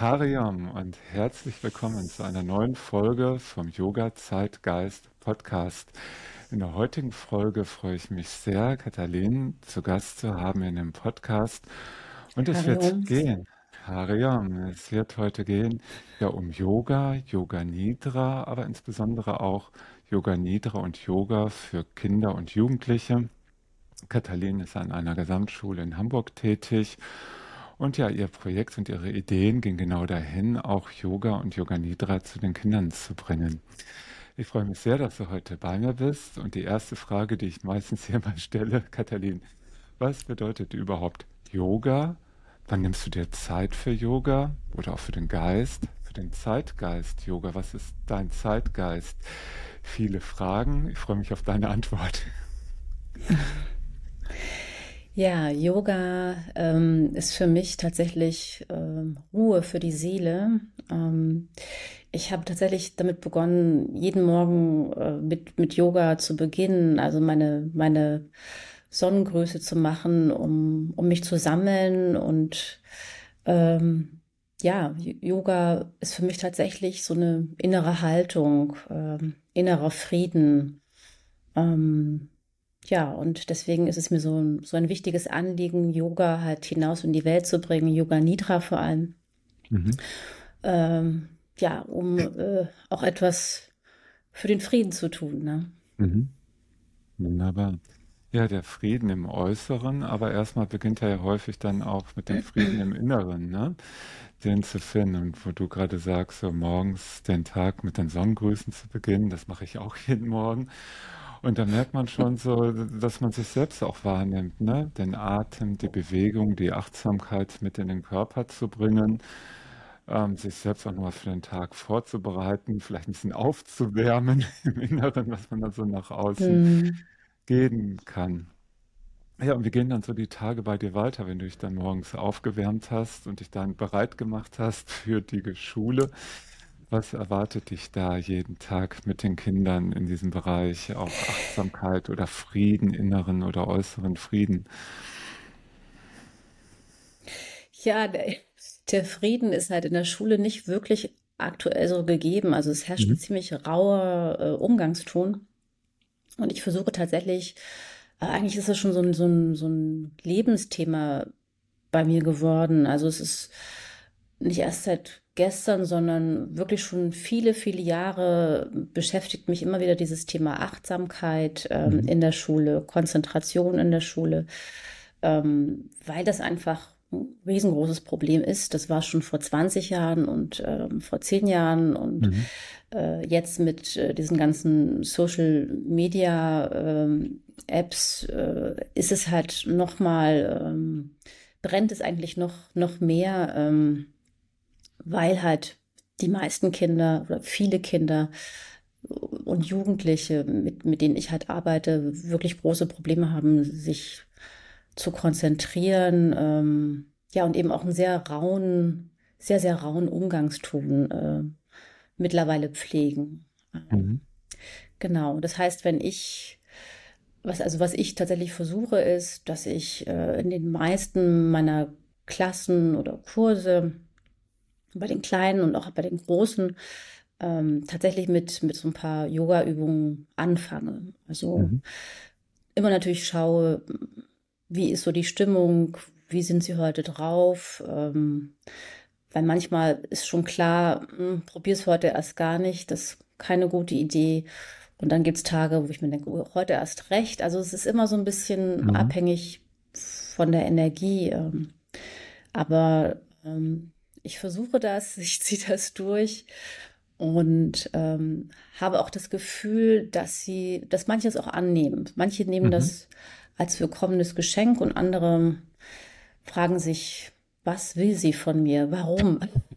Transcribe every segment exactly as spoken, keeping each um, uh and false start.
Hariam und herzlich willkommen zu einer neuen Folge vom Yoga Zeitgeist Podcast. In der heutigen Folge freue ich mich sehr, Katalin zu Gast zu haben in dem Podcast. Und es wird Harium. gehen, Hariam, es wird heute gehen ja um Yoga, Yoga Nidra, aber insbesondere auch Yoga Nidra und Yoga für Kinder und Jugendliche. Katalin ist an einer Gesamtschule in Hamburg tätig. Und ja, ihr Projekt und ihre Ideen gehen genau dahin, auch Yoga und Yoga Nidra zu den Kindern zu bringen. Ich freue mich sehr, dass du heute bei mir bist. Und die erste Frage, die ich meistens hier mal stelle, Katalin, was bedeutet überhaupt Yoga? Wann nimmst du dir Zeit für Yoga oder auch für den Geist, für den Zeitgeist Yoga? Was ist dein Zeitgeist? Viele Fragen. Ich freue mich auf deine Antwort. Ja, Yoga ähm, ist für mich tatsächlich ähm, Ruhe für die Seele. Ähm, ich habe tatsächlich damit begonnen, jeden Morgen äh, mit, mit Yoga zu beginnen, also meine, meine Sonnengröße zu machen, um, um mich zu sammeln. Und ähm, ja, Yoga ist für mich tatsächlich so eine innere Haltung, ähm, innerer Frieden. Ähm, ja, und deswegen ist es mir so ein, so ein wichtiges Anliegen, Yoga halt hinaus in die Welt zu bringen, Yoga Nidra vor allem. Mhm. Ähm, ja, um äh, auch etwas für den Frieden zu tun, ne? Mhm. Wunderbar. Ja, der Frieden im Äußeren, aber erstmal beginnt er ja häufig dann auch mit dem Frieden im Inneren, ne? Den zu finden. Und wo du gerade sagst, so morgens den Tag mit den Sonnengrüßen zu beginnen, das mache ich auch jeden Morgen. Und da merkt man schon so, dass man sich selbst auch wahrnimmt, ne? Den Atem, die Bewegung, die Achtsamkeit mit in den Körper zu bringen, ähm, sich selbst auch nochmal für den Tag vorzubereiten, vielleicht ein bisschen aufzuwärmen im Inneren, was man dann so nach außen Hm. gehen kann. Ja, und wie gehen dann so die Tage bei dir weiter, wenn du dich dann morgens aufgewärmt hast und dich dann bereit gemacht hast für die Schule? Was erwartet dich da jeden Tag mit den Kindern in diesem Bereich, auch Achtsamkeit oder Frieden, inneren oder äußeren Frieden? Ja, der, der Frieden ist halt in der Schule nicht wirklich aktuell so gegeben. Also es herrscht ein Mhm. ziemlich rauer äh, Umgangston. Und ich versuche tatsächlich, äh, eigentlich ist es schon so ein, so ein, so ein Lebensthema bei mir geworden. Also es ist nicht erst seit gestern, sondern wirklich schon viele, viele Jahre beschäftigt mich immer wieder dieses Thema Achtsamkeit ähm, Mhm. in der Schule, Konzentration in der Schule, ähm, weil das einfach ein riesengroßes Problem ist. Das war schon vor zwanzig Jahren und ähm, vor zehn Jahren und Mhm. äh, jetzt mit äh, diesen ganzen Social Media ähm, Apps äh, ist es halt noch mal ähm, brennt es eigentlich noch noch mehr, ähm, weil halt die meisten Kinder oder viele Kinder und Jugendliche, mit, mit denen ich halt arbeite, wirklich große Probleme haben, sich zu konzentrieren, ähm, ja, und eben auch einen sehr rauen, sehr, sehr rauen Umgangston äh, mittlerweile pflegen. Ähm, Mhm. genau. Das heißt, wenn ich, was, also was ich tatsächlich versuche, ist, dass ich äh, in den meisten meiner Klassen oder Kurse, bei den Kleinen und auch bei den Großen, ähm, tatsächlich mit, mit so ein paar Yoga-Übungen anfange. Also Mhm. immer natürlich schaue, wie ist so die Stimmung, wie sind sie heute drauf, ähm, weil manchmal ist schon klar, probier es heute erst gar nicht, das ist keine gute Idee. Und dann gibt es Tage, wo ich mir denke, oh, heute erst recht. Also es ist immer so ein bisschen Mhm. abhängig von der Energie. Ähm, aber ähm, ich versuche das, ich ziehe das durch und ähm, habe auch das Gefühl, dass sie, dass manche es auch annehmen. Manche nehmen Mhm. das als willkommenes Geschenk und andere fragen sich, was will sie von mir? Warum?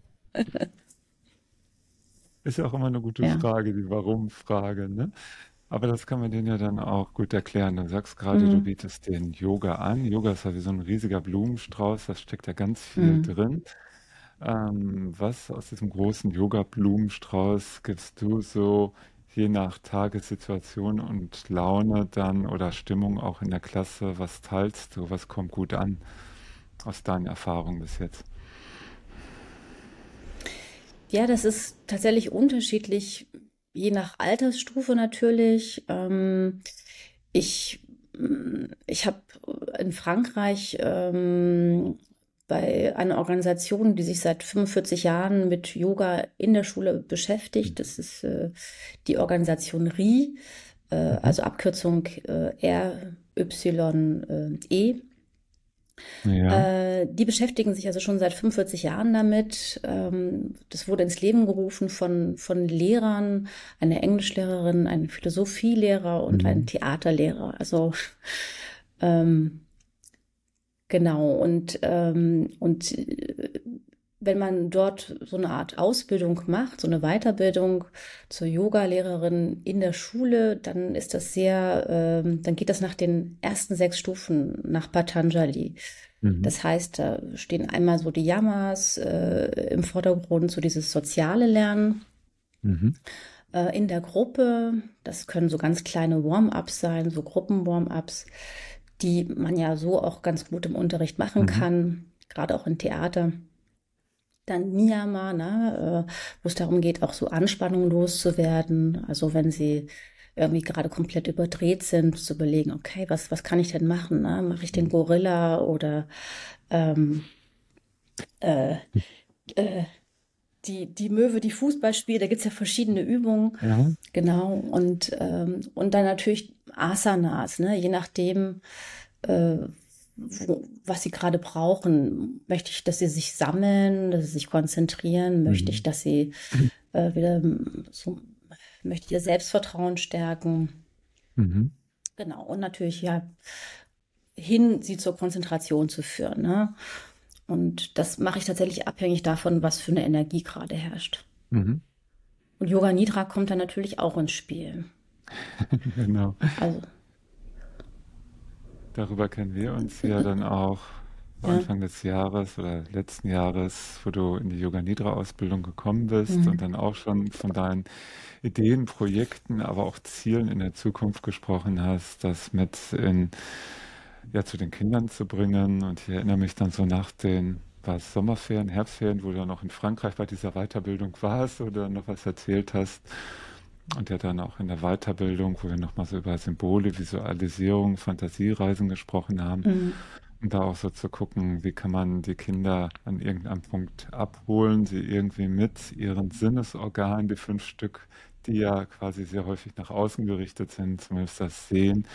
Ist ja auch immer eine gute Ja. Frage, die Warum-Frage, ne? Aber das kann man denen ja dann auch gut erklären. Du sagst gerade, du Mhm. bietest den Yoga an. Yoga ist ja wie so ein riesiger Blumenstrauß, da steckt ja ganz viel Mhm. drin. Ähm, was aus diesem großen Yoga-Blumenstrauß gibst du so je nach Tagessituation und Laune dann oder Stimmung auch in der Klasse? Was teilst du? Was kommt gut an aus deinen Erfahrungen bis jetzt? Ja, das ist tatsächlich unterschiedlich, je nach Altersstufe natürlich. Ähm, ich mm, ich habe in Frankreich ähm, bei einer Organisation, die sich seit fünfundvierzig Jahren mit Yoga in der Schule beschäftigt. Das ist äh, die Organisation R I, äh, Mhm. also Abkürzung äh, R Y E. Ja. Äh, die beschäftigen sich also schon seit fünfundvierzig Jahren damit. Ähm, das wurde ins Leben gerufen von, von Lehrern, eine Englischlehrerin, ein Philosophielehrer und ein Mhm. Theaterlehrer. Also ähm, genau. Und, ähm, und äh, wenn man dort so eine Art Ausbildung macht, so eine Weiterbildung zur Yoga-Lehrerin in der Schule, dann ist das sehr, ähm, dann geht das nach den ersten sechs Stufen nach Patanjali. Mhm. Das heißt, da stehen einmal so die Yamas äh, im Vordergrund, so dieses soziale Lernen Mhm. äh, in der Gruppe. Das können so ganz kleine Warm-ups sein, so Gruppen-Warm-ups, die man ja so auch ganz gut im Unterricht machen Mhm. kann, gerade auch im Theater. Dann Niyama, ne, äh, wo es darum geht, auch so Anspannung loszuwerden. Also wenn sie irgendwie gerade komplett überdreht sind, zu überlegen, okay, was, was kann ich denn machen? Ne? Mache ich den Mhm. Gorilla oder ähm, äh, äh, die, die Möwe, die Fußball spielt? Da gibt es ja verschiedene Übungen. Ja. Genau. Und, ähm, und dann natürlich Asanas, ne? Je nachdem, äh, wo, was sie gerade brauchen. Möchte ich, dass sie sich sammeln, dass sie sich konzentrieren? Möchte ich, Mhm. dass sie äh, wieder so, möchte ich ihr Selbstvertrauen stärken? Mhm. Genau. Und natürlich ja hin, sie zur Konzentration zu führen. Ne? Und das mache ich tatsächlich abhängig davon, was für eine Energie gerade herrscht. Mhm. Und Yoga Nidra kommt dann natürlich auch ins Spiel. Genau. Also, Darüber kennen wir uns ja dann auch so ja. Anfang des Jahres oder letzten Jahres, wo du in die Yoga Nidra Ausbildung gekommen bist und Hm. dann auch schon von deinen Ideen, Projekten, aber auch Zielen in der Zukunft gesprochen hast, das mit in, ja, zu den Kindern zu bringen. Und ich erinnere mich dann so nach den, war es Sommerferien, Herbstferien, wo du dann noch in Frankreich bei dieser Weiterbildung warst oder noch was erzählt hast. Und ja dann auch in der Weiterbildung, wo wir nochmal so über Symbole, Visualisierung, Fantasiereisen gesprochen haben. Hm. Und da auch so zu gucken, wie kann man die Kinder an irgendeinem Punkt abholen, sie irgendwie mit ihren Sinnesorganen, die fünf Stück, die ja quasi sehr häufig nach außen gerichtet sind, zumindest das Sehen,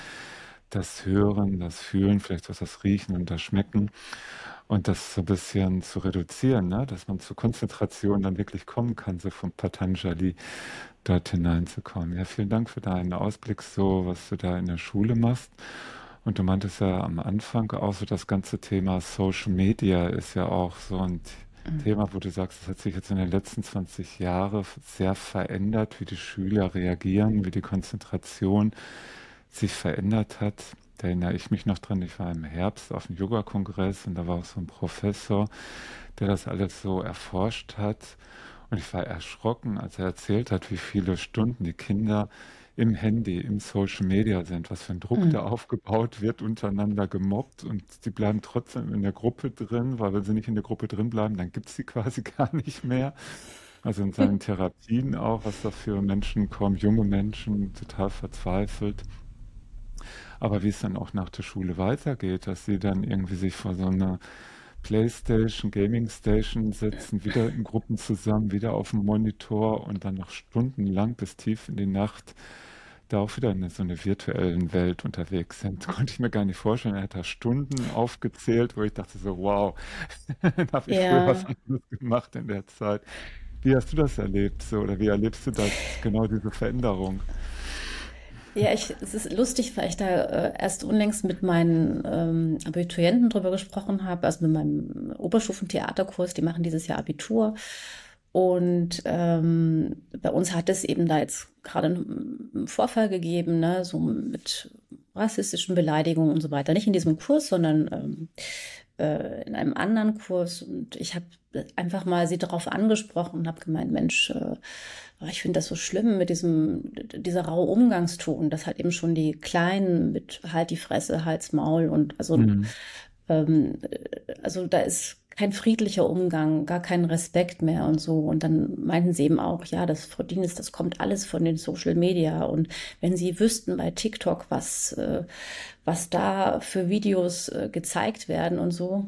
das Hören, das Fühlen, vielleicht auch das Riechen und das Schmecken. Und das so ein bisschen zu reduzieren, ne? Dass man zur Konzentration dann wirklich kommen kann, so vom Patanjali dort hineinzukommen. Ja, vielen Dank für deinen Ausblick, so was du da in der Schule machst. Und du meintest ja am Anfang auch so, das ganze Thema Social Media ist ja auch so ein Thema, wo du sagst, das hat sich jetzt in den letzten zwanzig Jahren sehr verändert, wie die Schüler reagieren, wie die Konzentration sich verändert hat. Da erinnere ich mich noch dran, ich war im Herbst auf einem Yoga-Kongress und da war auch so ein Professor, der das alles so erforscht hat. Und ich war erschrocken, als er erzählt hat, wie viele Stunden die Kinder im Handy, im Social Media sind, was für ein Druck da Hm. aufgebaut wird, untereinander gemobbt und die bleiben trotzdem in der Gruppe drin, weil wenn sie nicht in der Gruppe drin bleiben, dann gibt es sie quasi gar nicht mehr. Also in seinen Therapien auch, was da für Menschen kommen, junge Menschen, total verzweifelt. Aber wie es dann auch nach der Schule weitergeht, dass sie dann irgendwie sich vor so einer Playstation, Gaming Station sitzen, wieder in Gruppen zusammen, wieder auf dem Monitor und dann noch stundenlang bis tief in die Nacht da auch wieder in so einer virtuellen Welt unterwegs sind. Konnte ich mir gar nicht vorstellen. Er hat da Stunden aufgezählt, wo ich dachte so, wow, da habe ich früher was Ja, anderes gemacht in der Zeit. Wie hast du das erlebt so, oder wie erlebst du das, genau diese Veränderung? ja, ich, es ist lustig, weil ich da äh, erst unlängst mit meinen ähm, Abiturienten drüber gesprochen habe, also mit meinem Oberstufentheaterkurs, die machen dieses Jahr Abitur. Und ähm, bei uns hat es eben da jetzt gerade einen einen Vorfall gegeben, ne, so mit rassistischen Beleidigungen und so weiter. Nicht in diesem Kurs, sondern ähm, äh, in einem anderen Kurs. Und ich habe einfach mal sie darauf angesprochen und habe gemeint, Mensch, äh, ich finde das so schlimm mit diesem, dieser raue Umgangston, dass halt eben schon die Kleinen mit halt die Fresse, Hals, Maul und also, Mhm. ähm, also da ist kein friedlicher Umgang, gar kein Respekt mehr und so. Und dann meinten sie eben auch, ja, das Frau Dienes, das kommt alles von den Social Media. Und wenn sie wüssten bei TikTok, was, äh, was da für Videos äh, gezeigt werden und so.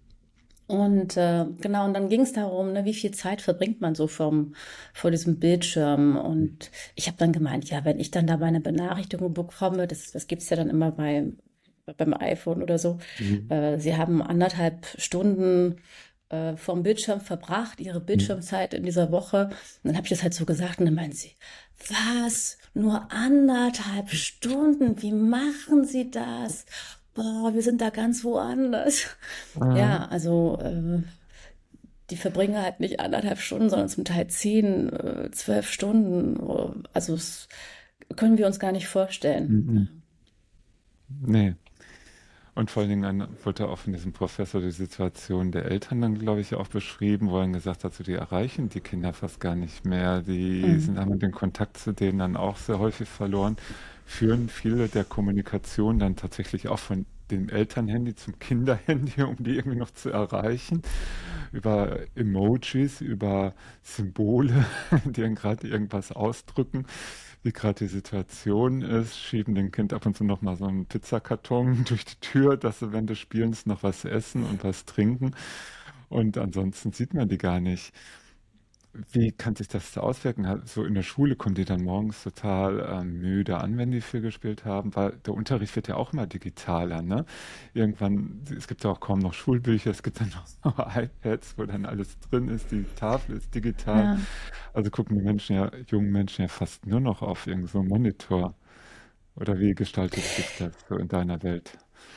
Und äh, genau, und dann ging es darum, ne, wie viel Zeit verbringt man so vom, vor diesem Bildschirm. Und ich habe dann gemeint, ja, wenn ich dann da meine Benachrichtigung bekomme, das, das gibt's ja dann immer bei, beim iPhone oder so, Mhm. äh, sie haben anderthalb Stunden äh, vom Bildschirm verbracht, ihre Mhm. Bildschirmzeit in dieser Woche. Und dann habe ich das halt so gesagt und dann meinen sie, was? Nur anderthalb Stunden? Wie machen Sie das? Boah, wir sind da ganz woanders. Ah, Ja, also äh, die verbringen halt nicht anderthalb Stunden, sondern zum Teil zehn, äh, zwölf Stunden. Also das können wir uns gar nicht vorstellen. mhm. Nee. Und vor allen Dingen an, wurde auch von diesem Professor die Situation der Eltern dann, glaube ich, auch beschrieben, wo er dann gesagt hat, so, die erreichen die Kinder fast gar nicht mehr. Die sind, Mhm. haben den Kontakt zu denen dann auch sehr häufig verloren, führen viele der Kommunikation dann tatsächlich auch von dem Elternhandy zum Kinderhandy, um die irgendwie noch zu erreichen, über Emojis, über Symbole, die dann gerade irgendwas ausdrücken, wie gerade die Situation ist, schieben dem Kind ab und zu noch mal so einen Pizzakarton durch die Tür, dass sie während des Spielens noch was essen und was trinken. Und ansonsten sieht man die gar nicht. Wie kann sich das so auswirken? Ha- So in der Schule kommen die dann morgens total ähm, müde an, wenn die viel gespielt haben, weil der Unterricht wird ja auch immer digitaler, ne? Irgendwann, es gibt ja auch kaum noch Schulbücher, es gibt dann noch iPads, wo dann alles drin ist, die Tafel ist digital. Ja. Also gucken die Menschen ja, jungen Menschen ja fast nur noch auf irgendeinen so einen Monitor. Oder wie gestaltet sich das so in deiner Welt?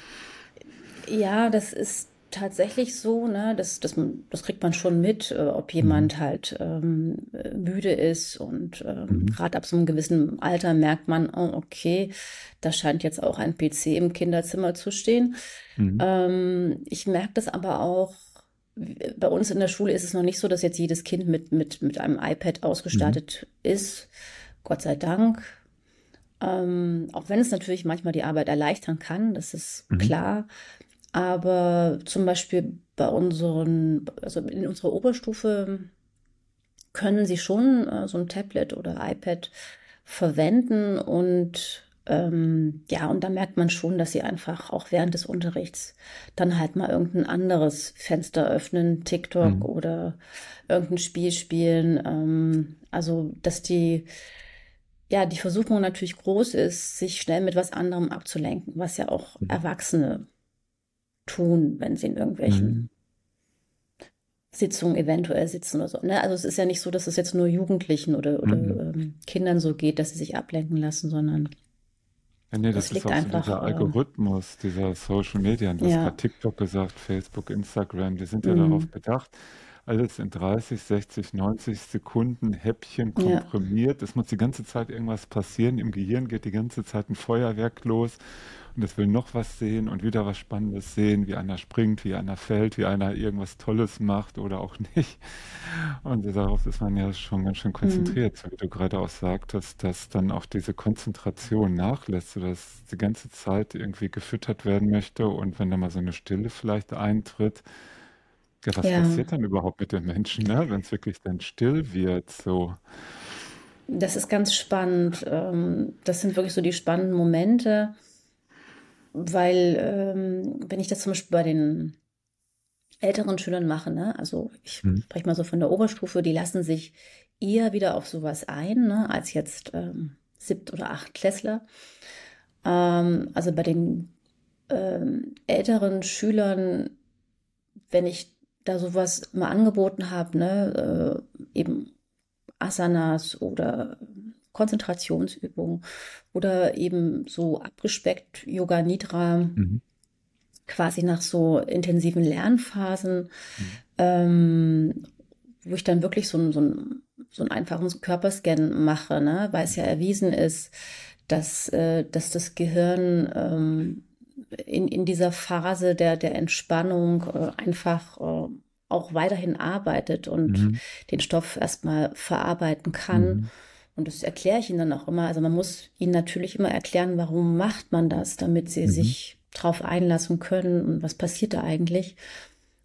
Ja, das ist tatsächlich so, ne? Das, das, das kriegt man schon mit, äh, ob Mhm. jemand halt ähm, äh, müde ist. Und ähm, Mhm. gerade ab so einem gewissen Alter merkt man, oh, okay, da scheint jetzt auch ein P C im Kinderzimmer zu stehen. Mhm. Ähm, ich merke das aber auch, w- bei uns in der Schule ist es noch nicht so, dass jetzt jedes Kind mit, mit, mit einem iPad Mhm. ausgestattet ist. Gott sei Dank. Ähm, auch wenn es natürlich manchmal die Arbeit erleichtern kann, das ist Mhm. klar. Aber zum Beispiel bei unseren, also in unserer Oberstufe können sie schon äh, so ein Tablet oder iPad verwenden und ähm, ja, und da merkt man schon, dass sie einfach auch während des Unterrichts dann halt mal irgendein anderes Fenster öffnen, TikTok Mhm. oder irgendein Spiel spielen. Ähm, also, dass die, ja, die Versuchung natürlich groß ist, sich schnell mit was anderem abzulenken, was ja auch Mhm. Erwachsene tun, wenn sie in irgendwelchen Mhm. Sitzungen eventuell sitzen oder so. Ne? Also es ist ja nicht so, dass es jetzt nur Jugendlichen oder, oder Mhm. ähm, Kindern so geht, dass sie sich ablenken lassen, sondern Ja, nee, das das ist liegt auch so einfach, dieser äh, Algorithmus, dieser Social Media. Du hast ja, gerade TikTok gesagt, Facebook, Instagram, die sind ja darauf mm, bedacht, alles in dreißig, sechzig, neunzig Sekunden Häppchen ja, komprimiert. Es muss die ganze Zeit irgendwas passieren. Im Gehirn geht die ganze Zeit ein Feuerwerk los und es will noch was sehen und wieder was Spannendes sehen, wie einer springt, wie einer fällt, wie einer irgendwas Tolles macht oder auch nicht. Und darauf ist man ja schon ganz schön mm, konzentriert, so wie du gerade auch sagtest, dass dann auch diese Konzentration nachlässt, sodass die ganze Zeit irgendwie gefüttert werden möchte. Und wenn da mal so eine Stille vielleicht eintritt, ja, was ja, passiert dann überhaupt mit den Menschen, ne? Wenn es wirklich dann still wird, so. das ist ganz spannend. Ähm, das sind wirklich so die spannenden Momente, weil ähm, wenn ich das zum Beispiel bei den älteren Schülern mache, ne, also ich Mhm. spreche mal so von der Oberstufe, die lassen sich eher wieder auf sowas ein, ne, als jetzt ähm, Siebt- oder Achtklässler. Ähm, also bei den ähm, älteren Schülern, wenn ich da sowas mal angeboten habe, ne, äh, eben Asanas oder Konzentrationsübungen oder eben so abgespeckt Yoga Nidra, Mhm. quasi nach so intensiven Lernphasen, Mhm. ähm, wo ich dann wirklich so, einen- so, einen- so einen einfachen Körperscan mache, ne? Weil es ja erwiesen ist, dass, äh, dass das Gehirn ähm, in, in dieser Phase der, der Entspannung äh, einfach äh, auch weiterhin arbeitet und Mhm. den Stoff erstmal verarbeiten kann. Mhm. Und das erkläre ich ihnen dann auch immer. Also man muss ihnen natürlich immer erklären, warum macht man das, damit sie Mhm. sich drauf einlassen können und was passiert da eigentlich.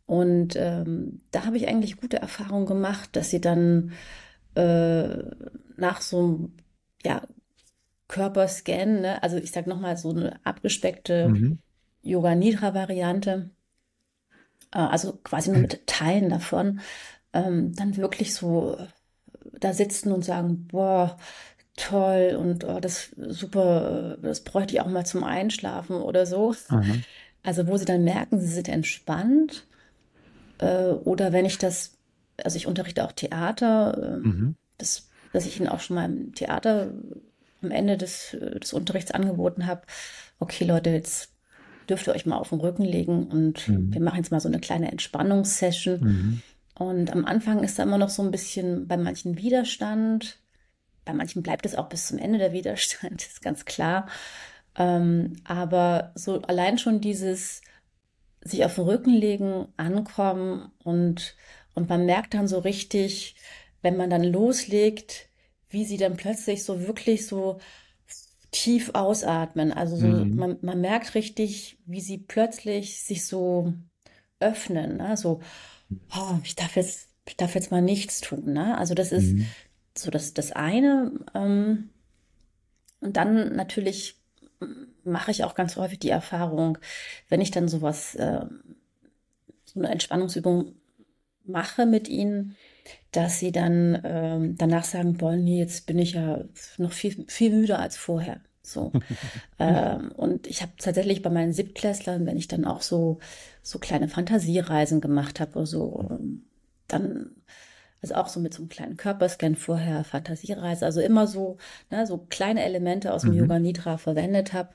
Und ähm, da habe ich eigentlich gute Erfahrungen gemacht, dass sie dann äh, nach so einem ja, Körperscan, ne, also ich sage nochmal so eine abgespeckte Mhm. Yoga-Nidra-Variante, äh, also quasi nur mit Teilen davon, ähm, dann wirklich so da sitzen und sagen, boah, toll und oh, das super, äh, das bräuchte ich auch mal zum Einschlafen oder so. Aha. Also wo sie dann merken, sie sind entspannt. Äh, oder wenn ich das, also ich unterrichte auch Theater, ähm, Mhm. das, dass ich ihnen auch schon mal im Theater am Ende des, äh, des Unterrichts angeboten habe, okay Leute, jetzt dürft ihr euch mal auf den Rücken legen und Mhm. wir machen jetzt mal so eine kleine Entspannungssession. Mhm. Und am Anfang ist da immer noch so ein bisschen bei manchen Widerstand. Bei manchen bleibt es auch bis zum Ende der Widerstand, ist ganz klar. Ähm, aber so allein schon dieses sich auf den Rücken legen, ankommen und, und man merkt dann so richtig, wenn man dann loslegt, wie sie dann plötzlich so wirklich so tief ausatmen. Also so, Mhm. man, man merkt richtig, wie sie plötzlich sich so öffnen. Ne? So, oh, ich darf jetzt, ich darf jetzt mal nichts tun. Ne? Also das ist Mhm. so das, das eine. Ähm, und dann natürlich mache ich auch ganz häufig die Erfahrung, wenn ich dann sowas, äh, so eine Entspannungsübung mache mit ihnen, dass sie dann ähm, danach sagen wollen, nee, jetzt bin ich ja noch viel, viel müder als vorher. So. Ähm, und ich habe tatsächlich bei meinen Siebtklässlern, wenn ich dann auch so, so kleine Fantasiereisen gemacht habe oder so, ähm, dann, also auch so mit so einem kleinen Körperscan vorher, Fantasiereise, also immer so, ne, so kleine Elemente aus dem Mhm. Yoga Nidra verwendet habe,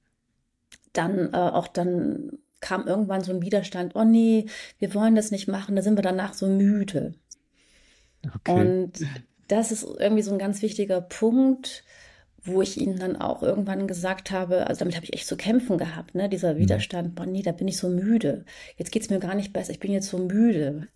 dann äh, auch dann kam irgendwann so ein Widerstand, oh nee, wir wollen das nicht machen, da sind wir danach so müde. Okay. Und das ist irgendwie so ein ganz wichtiger Punkt, wo ich ihnen dann auch irgendwann gesagt habe, also damit habe ich echt zu kämpfen gehabt, ne? Dieser Mhm. Widerstand, boah, nee, da bin ich so müde. Jetzt geht's mir gar nicht besser, ich bin jetzt so müde.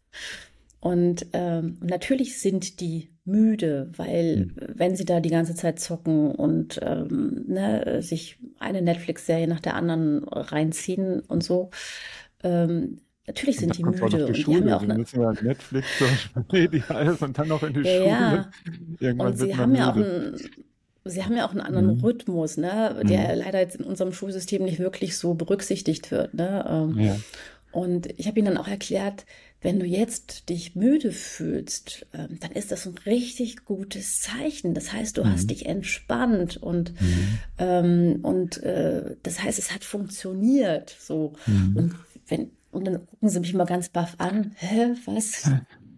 Und ähm, natürlich sind die müde, weil Mhm. wenn sie da die ganze Zeit zocken und ähm, ne, sich eine Netflix-Serie nach der anderen reinziehen und so, ähm, natürlich Und sind dann die kommt auch noch müde die und die haben ja Schule. auch Die eine, müssen ja Netflix, Social Media und dann noch in die ja, Schule. ja, und Irgendwann wird sie man haben ja auch müde. einen, sie haben ja auch einen anderen Mhm. Rhythmus, ne, der Mhm. leider jetzt in unserem Schulsystem nicht wirklich so berücksichtigt wird, ne. Ähm, Ja. Und ich habe ihnen dann auch erklärt, wenn du jetzt dich müde fühlst, ähm, dann ist das ein richtig gutes Zeichen. Das heißt, du hast Mhm. dich entspannt und, Mhm. ähm, und äh, das heißt, es hat funktioniert. So. Mhm. Und wenn, und dann gucken sie mich mal ganz baff an. Hä, was?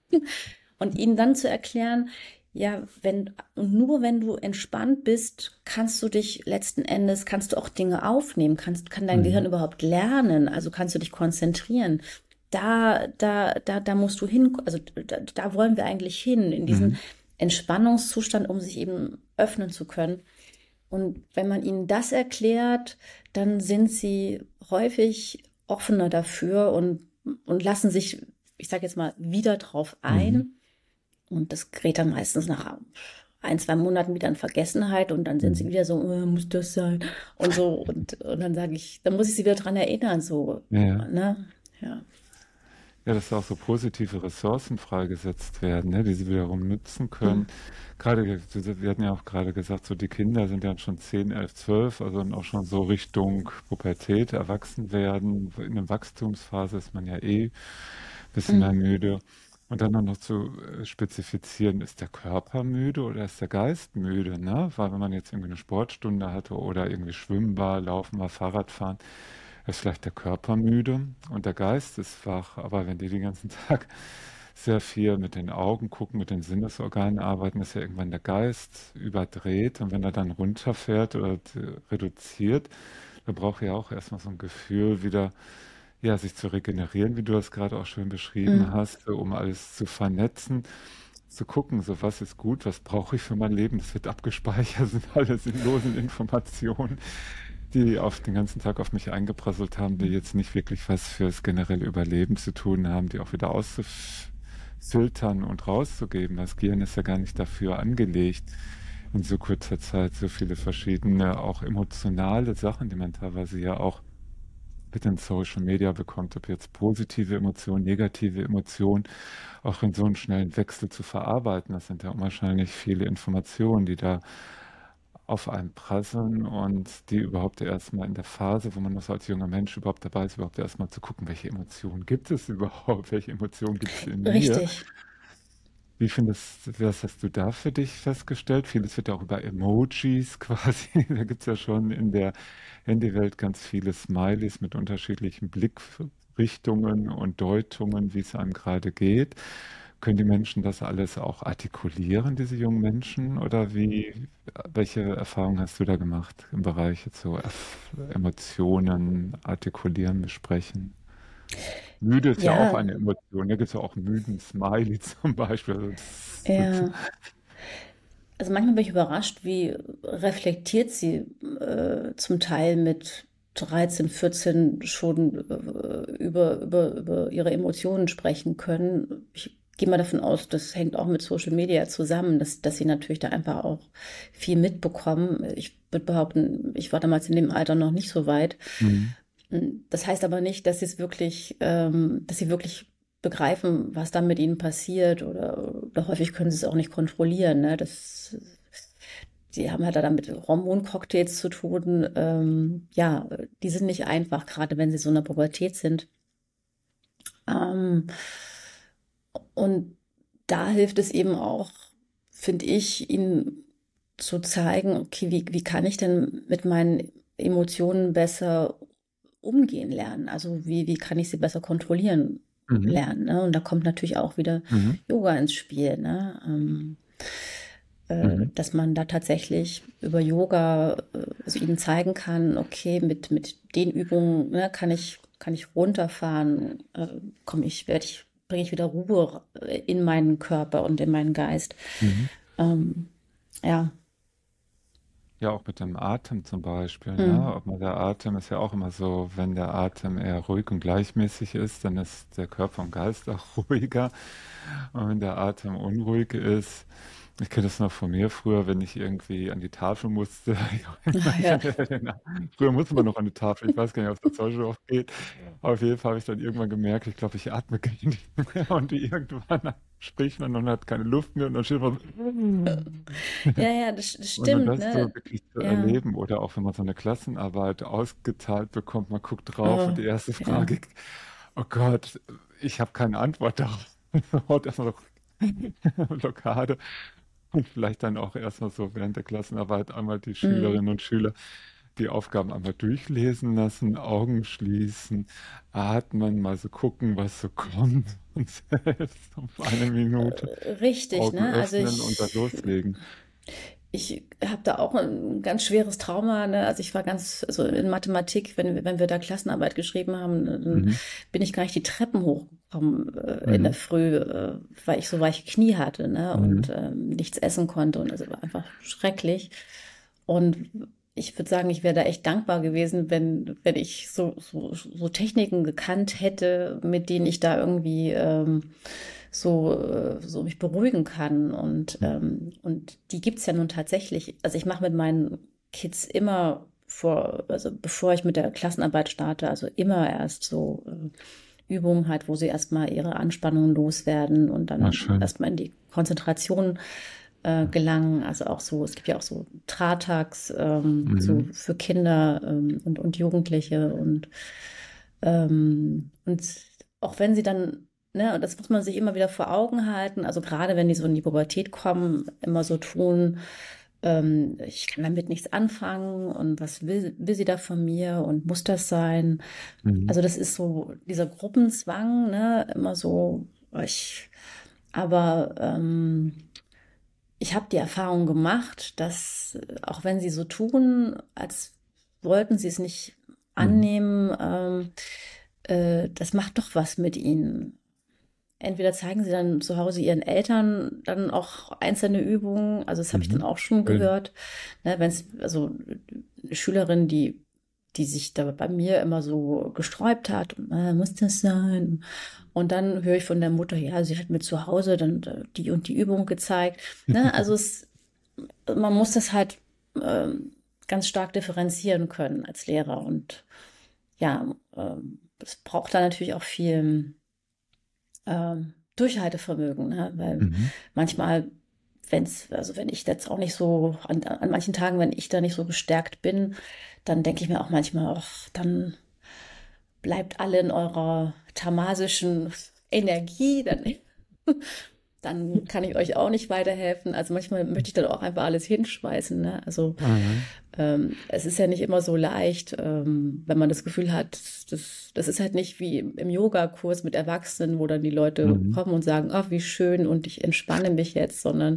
Und ihnen dann zu erklären, ja, wenn, und nur wenn du entspannt bist, kannst du dich letzten Endes, kannst du auch Dinge aufnehmen, kannst, kann dein Mhm. Gehirn überhaupt lernen, also kannst du dich konzentrieren. Da, da, da, da musst du hin, also da, da wollen wir eigentlich hin, in diesen Mhm. Entspannungszustand, um sich eben öffnen zu können. Und wenn man ihnen das erklärt, dann sind sie häufig offener dafür und, und lassen sich, ich sage jetzt mal, wieder drauf Mhm. ein. Und das gerät dann meistens nach ein, zwei Monaten wieder in Vergessenheit und dann sind sie Mhm. wieder so, oh, muss das sein? Und so, und, und dann sage ich, dann muss ich sie wieder dran erinnern, so, Ja, ja. ne? Ja. Ja, dass da auch so positive Ressourcen freigesetzt werden, ne, die sie wiederum nutzen Hm. können. Gerade, wir hatten ja auch gerade gesagt, so die Kinder sind ja schon zehn, elf, zwölf, also dann auch schon so Richtung Pubertät, Erwachsenwerden. In der Wachstumsphase ist man ja eh ein bisschen Hm. mehr müde. Und dann noch zu äh, spezifizieren, ist der Körper müde oder ist der Geist müde, ne? Weil wenn man jetzt irgendwie eine Sportstunde hatte oder irgendwie schwimmen war, laufen war, Fahrradfahren, ist vielleicht der Körper müde und der Geist ist wach. Aber wenn die den ganzen Tag sehr viel mit den Augen gucken, mit den Sinnesorganen arbeiten, ist ja irgendwann der Geist überdreht. Und wenn er dann runterfährt oder t- reduziert, dann braucht er ja auch erstmal so ein Gefühl, wieder ja, sich zu regenerieren, wie du das gerade auch schön beschrieben Hm. hast, so, um alles zu vernetzen, zu gucken, so was ist gut, was brauche ich für mein Leben, das wird abgespeichert, sind alle sinnlosen Informationen, die auf den ganzen Tag auf mich eingeprasselt haben, die jetzt nicht wirklich was fürs generelle Überleben zu tun haben, die auch wieder auszufiltern und rauszugeben. Das Gehirn ist ja gar nicht dafür angelegt, in so kurzer Zeit so viele verschiedene, auch emotionale Sachen, die man teilweise ja auch mit den Social Media bekommt, ob jetzt positive Emotionen, negative Emotionen, auch in so einem schnellen Wechsel zu verarbeiten. Das sind ja unwahrscheinlich viele Informationen, die da auf einen prasseln und die überhaupt erstmal in der Phase, wo man noch so als junger Mensch überhaupt dabei ist, überhaupt erstmal zu gucken, welche Emotionen gibt es überhaupt, welche Emotionen gibt es in mir. Richtig. Wie findest, was hast du da für dich festgestellt? Vieles wird ja auch über Emojis quasi. Da gibt es ja schon in der Handywelt ganz viele Smileys mit unterschiedlichen Blickrichtungen und Deutungen, wie es einem gerade geht. Können die Menschen das alles auch artikulieren, diese jungen Menschen? Oder wie, welche Erfahrungen hast du da gemacht im Bereich jetzt so Erf- Emotionen, artikulieren, besprechen? Müde ist ja auch Ja, eine Emotion. Da gibt es ja auch einen müden Smiley zum Beispiel. Also das, das, ja. Also manchmal bin ich überrascht, wie reflektiert sie äh, zum Teil mit dreizehn, vierzehn schon äh, über, über, über ihre Emotionen sprechen können. Ich gehe mal davon aus, das hängt auch mit Social Media zusammen, dass, dass sie natürlich da einfach auch viel mitbekommen. Ich würde behaupten, ich war damals in dem Alter noch nicht so weit. Mhm. Das heißt aber nicht, dass sie es wirklich, ähm, dass sie wirklich begreifen, was da mit ihnen passiert oder, oder häufig können sie es auch nicht kontrollieren. Ne? Das, sie haben halt da mit Hormoncocktails zu tun. Ähm, ja, die sind nicht einfach, gerade wenn sie so in der Pubertät sind. Ähm, und da hilft es eben auch, finde ich, ihnen zu zeigen, okay, wie, wie kann ich denn mit meinen Emotionen besser umgehen lernen? Also wie, wie kann ich sie besser kontrollieren Mhm. lernen? Ne? Und da kommt natürlich auch wieder Mhm. Yoga ins Spiel, ne? Ähm, äh, Mhm. dass man da tatsächlich über Yoga äh, also ihnen zeigen kann, okay, mit, mit den Übungen ne, kann ich, kann ich runterfahren, äh, komme ich, werde ich, bringe ich wieder Ruhe in meinen Körper und in meinen Geist. Mhm. Ähm, ja. Ja, auch mit dem Atem zum Beispiel, ne? Hm. Ob man der Atem ist ja auch immer so, wenn der Atem eher ruhig und gleichmäßig ist, dann ist der Körper und Geist auch ruhiger. Und wenn der Atem unruhig ist, ich kenne das noch von mir früher, wenn ich irgendwie an die Tafel musste. Ah, Ich ja. hatte, früher musste man noch an die Tafel, ich weiß gar nicht, ob das heute noch geht. Auf jeden Fall habe ich dann irgendwann gemerkt, ich glaube, ich atme gar nicht mehr. Und irgendwann spricht man und hat keine Luft mehr und dann steht man so. Ja, ja, das, das Und dann stimmt, das so ne? wirklich zu Ja. erleben oder auch wenn man so eine Klassenarbeit ausgeteilt bekommt, man guckt drauf und Oh, die erste ja. Frage, oh Gott, ich habe keine Antwort darauf. Haut erstmal so Blockade und vielleicht dann auch erstmal so während der Klassenarbeit einmal die Hm. Schülerinnen und Schüler die Aufgaben einmal durchlesen lassen, Augen schließen, atmen, mal so gucken, was so kommt und selbst auf eine Minute Richtig, Augen ne? Also öffnen und dann ich, loslegen. ich habe da auch ein ganz schweres Trauma, ne? Also ich war ganz, also in Mathematik, wenn, wenn wir da Klassenarbeit geschrieben haben, dann Mhm. bin ich gar nicht die Treppen hochgekommen äh, in der Mhm. Früh, äh, weil ich so weiche Knie hatte, ne? Und Mhm. ähm, nichts essen konnte und also war einfach schrecklich. Und ich würde sagen, ich wäre da echt dankbar gewesen, wenn, wenn ich so, so, so Techniken gekannt hätte, mit denen ich da irgendwie ähm, so, äh, so mich beruhigen kann. Und, ähm, und die gibt's ja nun tatsächlich. Also ich mache mit meinen Kids immer vor, also bevor ich mit der Klassenarbeit starte, also immer erst so äh, Übungen halt, wo sie erstmal ihre Anspannung loswerden und Ah, dann schön. erstmal in die Konzentration äh, gelangen. Also auch so, es gibt ja auch so Tratags, ähm, so Mhm. für Kinder ähm, und, und Jugendliche und, ähm, und auch wenn sie dann, ne, und das muss man sich immer wieder vor Augen halten, also gerade wenn die so in die Pubertät kommen, immer so tun, ähm, ich kann damit nichts anfangen und was will, will sie da von mir und muss das sein? Mhm. Also das ist so dieser Gruppenzwang, ne, immer so, ich, aber ähm, ich habe die Erfahrung gemacht, dass äh, auch wenn sie so tun, als wollten sie es nicht Mhm. annehmen, ähm, äh, das macht doch was mit ihnen. Entweder zeigen sie dann zu Hause ihren Eltern dann auch einzelne Übungen, also das habe ich dann Mhm. auch schon Schön. gehört, ne, wenn es, also eine Schülerin, die, die sich da bei mir immer so gesträubt hat, äh, muss das sein? Und dann höre ich von der Mutter, ja, sie hat mir zu Hause dann äh, die und die Übung gezeigt. Ne, also es, man muss das halt ähm, ganz stark differenzieren können als Lehrer und ja, ähm, es braucht da natürlich auch viel ähm, Durchhaltevermögen, ne? Weil Mhm. manchmal, wenn's, also wenn ich jetzt auch nicht so, an, an manchen Tagen, wenn ich da nicht so gestärkt bin, dann denke ich mir auch manchmal, ach, dann bleibt alle in eurer tamasischen Energie, dann, dann kann ich euch auch nicht weiterhelfen. Also manchmal möchte ich dann auch einfach alles hinschmeißen, ne? Also Mhm. ähm, es ist ja nicht immer so leicht, ähm, wenn man das Gefühl hat, das, das ist halt nicht wie im Yogakurs mit Erwachsenen, wo dann die Leute Mhm. kommen und sagen, ach, wie schön und ich entspanne mich jetzt, sondern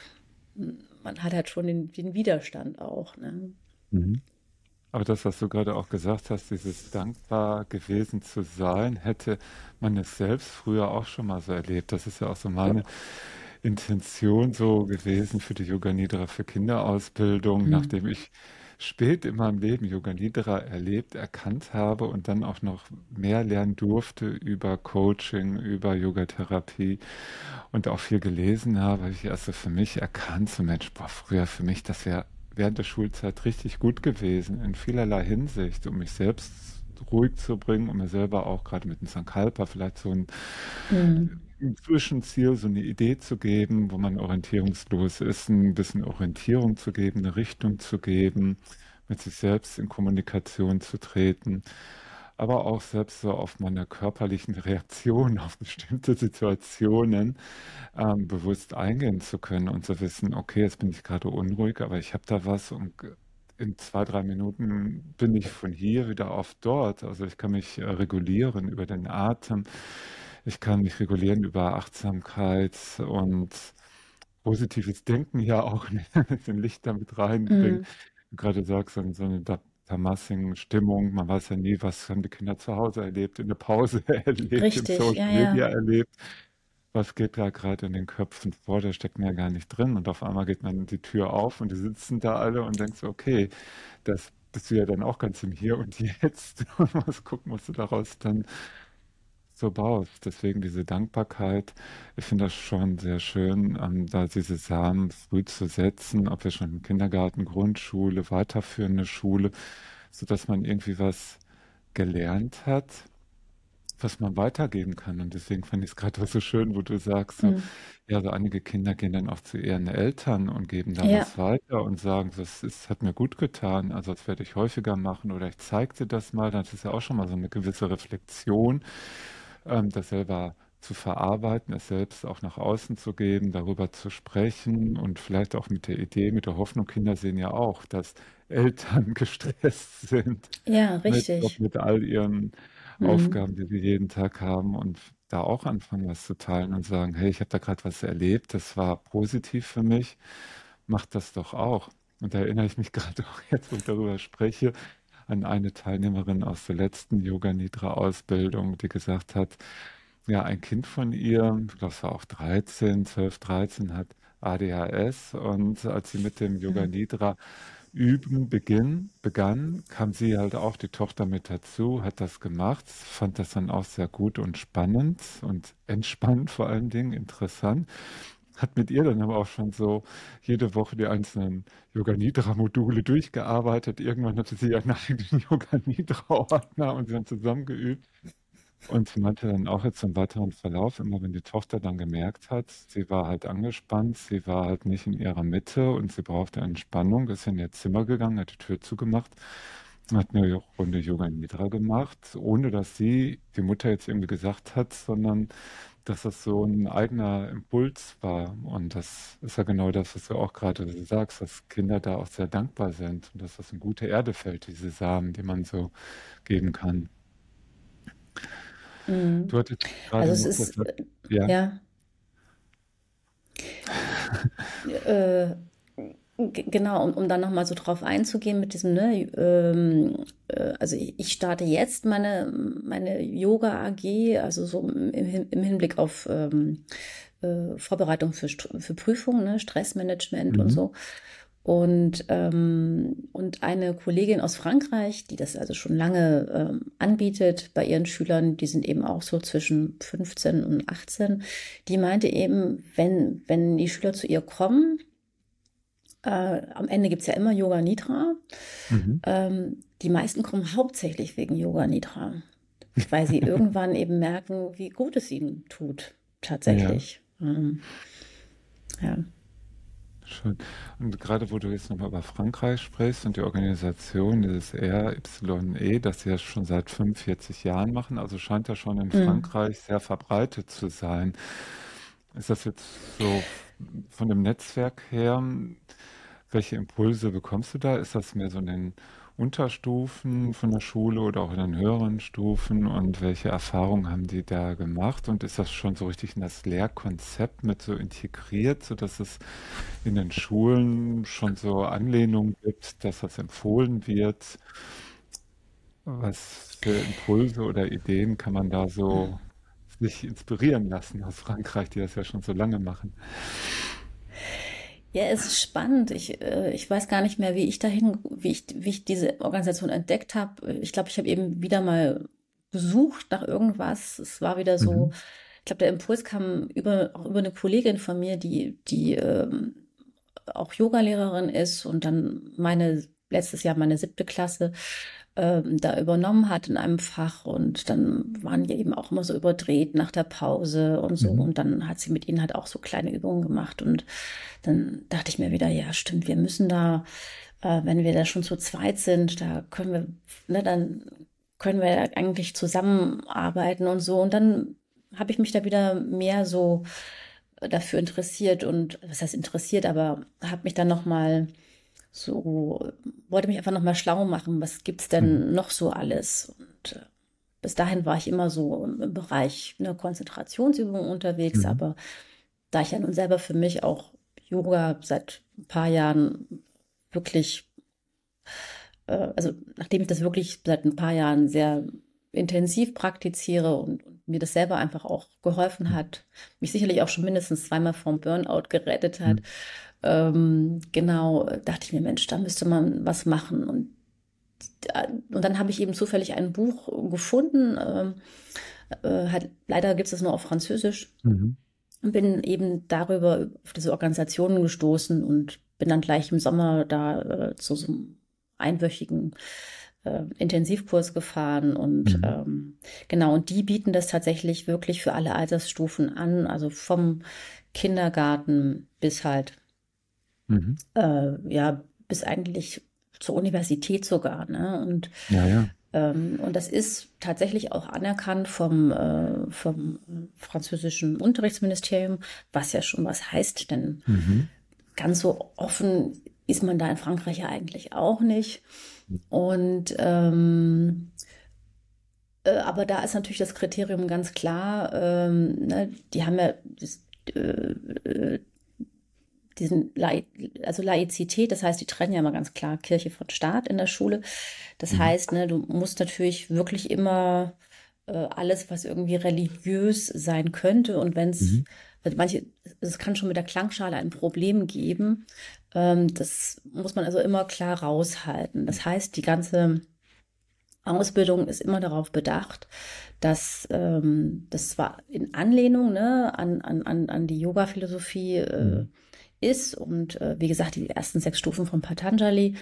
man hat halt schon den, den Widerstand auch, ne? Mhm. Aber das, was du gerade auch gesagt hast, dieses dankbar gewesen zu sein, hätte man es selbst früher auch schon mal so erlebt. Das ist ja auch so meine Intention so gewesen für die Yoga Nidra für Kinderausbildung, Hm. nachdem ich spät in meinem Leben Yoga Nidra erlebt, erkannt habe und dann auch noch mehr lernen durfte über Coaching, über Yogatherapie und auch viel gelesen habe, habe ich erst so für mich erkannt, so Mensch, boah, früher für mich, das wäre während der Schulzeit richtig gut gewesen, in vielerlei Hinsicht, um mich selbst ruhig zu bringen, um mir selber auch gerade mit dem Sankalpa vielleicht so ein, Hm. ein Zwischenziel, so eine Idee zu geben, wo man orientierungslos ist, ein bisschen Orientierung zu geben, eine Richtung zu geben, mit sich selbst in Kommunikation zu treten, aber auch selbst so auf meine körperlichen Reaktionen auf bestimmte Situationen ähm, bewusst eingehen zu können und zu wissen, okay, jetzt bin ich gerade unruhig, aber ich habe da was und g- in zwei, drei Minuten bin ich von hier wieder auf dort. Also ich kann mich äh, regulieren über den Atem, ich kann mich regulieren über Achtsamkeit und positives Denken ja auch ein bisschen Licht damit reinbringen. Hm. Du gerade sagst, so, so eine Da- Damassing-Stimmung, man weiß ja nie, was haben die Kinder zu Hause erlebt, in der Pause erlebt, im Richtig, Social ja, ja. Media erlebt, was geht da gerade in den Köpfen vor, da steckt man ja gar nicht drin. Und auf einmal geht man die Tür auf und die sitzen da alle und denkst, okay, das bist du ja dann auch ganz im Hier und Jetzt. Und was gucken, was du daraus dann so baust. Deswegen diese Dankbarkeit. Ich finde das schon sehr schön, ähm, da diese Samen früh zu setzen, ob wir schon im Kindergarten, Grundschule, weiterführende Schule, sodass man irgendwie was gelernt hat, was man weitergeben kann. Und deswegen fand ich es gerade so schön, wo du sagst, so, Hm. ja, so einige Kinder gehen dann auch zu ihren Eltern und geben da Ja. was weiter und sagen, das ist, hat mir gut getan, also das werde ich häufiger machen oder ich zeige dir das mal. Das ist ja auch schon mal so eine gewisse Reflexion, ähm, das selber zu verarbeiten, es selbst auch nach außen zu geben, darüber zu sprechen und vielleicht auch mit der Idee, mit der Hoffnung, Kinder sehen ja auch, dass Eltern gestresst sind Ja, mit, richtig. mit all ihren Hm. Aufgaben, die sie jeden Tag haben und da auch anfangen, was zu teilen und sagen, hey, ich habe da gerade was erlebt, das war positiv für mich, mach das doch auch. Und da erinnere ich mich gerade auch jetzt, wo ich darüber spreche, an eine Teilnehmerin aus der letzten Yoga Nidra Ausbildung, die gesagt hat, ja, ein Kind von ihr, ich glaube, es war auch dreizehn, zwölf, dreizehn, hat A D H S und als sie mit dem Yoga Hm. Nidra üben beginn, begann, kam sie halt auch, die Tochter mit dazu, hat das gemacht, fand das dann auch sehr gut und spannend und entspannt vor allen Dingen, interessant. Hat mit ihr dann aber auch schon so jede Woche die einzelnen Yoga Nidra Module durchgearbeitet. Irgendwann hatte sie ihren eigenen Yoga Nidra Ordner und sie haben zusammen geübt. Und sie meinte dann auch jetzt im weiteren Verlauf, immer wenn die Tochter dann gemerkt hat, sie war halt angespannt, sie war halt nicht in ihrer Mitte und sie brauchte Entspannung, ist in ihr Zimmer gegangen, hat die Tür zugemacht, hat eine Runde Yoga Nidra gemacht, ohne dass sie, die Mutter jetzt irgendwie gesagt hat, sondern dass das so ein eigener Impuls war. Und das ist ja genau das, was du auch gerade sagst, dass Kinder da auch sehr dankbar sind und dass das in gute Erde fällt, diese Samen, die man so geben kann. Hm. Du hattest Also gerade es noch ist, gesagt, äh, ja. ja, äh, G- Genau, um, um dann nochmal so drauf einzugehen mit diesem, ne, ähm, äh, also ich, ich starte jetzt meine, meine Yoga-A G, also so im, Hin- im Hinblick auf ähm, äh, Vorbereitung für, St- für Prüfungen, ne, Stressmanagement und Mhm. so. Und, ähm, und eine Kollegin aus Frankreich, die das also schon lange ähm, anbietet bei ihren Schülern, die sind eben auch so zwischen fünfzehn und achtzehn, die meinte eben, wenn, wenn die Schüler zu ihr kommen, Äh, am Ende gibt es ja immer Yoga Nidra. Mhm. Ähm, die meisten kommen hauptsächlich wegen Yoga Nidra, weil sie irgendwann eben merken, wie gut es ihnen tut, Ja, tatsächlich. Ähm, ja. schön. Und gerade wo du jetzt nochmal über Frankreich sprichst und die Organisation, dieses R Y E, das sie ja schon seit fünfundvierzig Jahren machen, also scheint ja schon in Mm. Frankreich sehr verbreitet zu sein. Ist das jetzt so f- von dem Netzwerk her? Welche Impulse bekommst du da? Ist das mehr so in den Unterstufen von der Schule oder auch in den höheren Stufen? Und welche Erfahrungen haben die da gemacht? Und ist das schon so richtig in das Lehrkonzept mit so integriert, sodass es in den Schulen schon so Anlehnungen gibt, dass das empfohlen wird? Was für Impulse oder Ideen kann man da so sich inspirieren lassen aus Frankreich, die das ja schon so lange machen? Ja, es ist spannend. Ich, äh, ich weiß gar nicht mehr, wie ich dahin, wie ich, wie ich diese Organisation entdeckt habe. Ich glaube, ich habe eben wieder mal gesucht nach irgendwas. Es war wieder so, Mhm. ich glaube, der Impuls kam über, auch über eine Kollegin von mir, die, die ähm, auch Yogalehrerin ist und dann meine, letztes Jahr meine siebte Klasse ähm, da übernommen hat in einem Fach und dann waren die eben auch immer so überdreht nach der Pause und so Mhm. und dann hat sie mit ihnen halt auch so kleine Übungen gemacht und dann dachte ich mir wieder, ja stimmt, wir müssen da, äh, wenn wir da schon zu zweit sind, da können wir, ne, dann können wir eigentlich zusammenarbeiten und so und dann habe ich mich da wieder mehr so dafür interessiert und was heißt interessiert, aber habe mich dann noch mal so wollte mich einfach noch mal schlau machen, was gibt's Mhm. denn noch so alles? Und äh, bis dahin war ich immer so im, im Bereich ne, Konzentrationsübungen unterwegs, Mhm. aber da ich ja nun selber für mich auch Yoga seit ein paar Jahren wirklich äh, also nachdem ich das wirklich seit ein paar Jahren sehr intensiv praktiziere und, und mir das selber einfach auch geholfen hat, mich sicherlich auch schon mindestens zweimal vom Burnout gerettet hat, Mhm. ähm, genau, dachte ich mir, Mensch, da müsste man was machen. Und, äh, und dann habe ich eben zufällig ein Buch gefunden, ähm, äh, hat, leider gibt es das nur auf Französisch, Mhm. und bin eben darüber auf diese Organisationen gestoßen und bin dann gleich im Sommer da äh, zu so einem einwöchigen äh, Intensivkurs gefahren und Mhm. ähm, genau, und die bieten das tatsächlich wirklich für alle Altersstufen an, also vom Kindergarten bis halt, Mhm. äh, ja, bis eigentlich zur Universität sogar, ne? Und Ja, ja. ähm, und das ist tatsächlich auch anerkannt vom, äh, vom französischen Unterrichtsministerium, was ja schon was heißt, denn Mhm. ganz so offen ist man da in Frankreich ja eigentlich auch nicht. Und ähm, äh, aber da ist natürlich das Kriterium ganz klar. Ähm, ne, die haben ja das, äh, äh, diesen Lai also Laizität, das heißt, die trennen ja immer ganz klar Kirche von Staat in der Schule. Das Mhm. heißt, ne, du musst natürlich wirklich immer äh, alles, was irgendwie religiös sein könnte und wenn es Mhm. manche, es kann schon mit der Klangschale ein Problem geben. Ähm, das muss man also immer klar raushalten. Das heißt, die ganze Ausbildung ist immer darauf bedacht, dass ähm, das zwar in Anlehnung ne, an, an, an an die Yoga-Philosophie äh, Mhm. ist und äh, wie gesagt die ersten sechs Stufen von Patanjali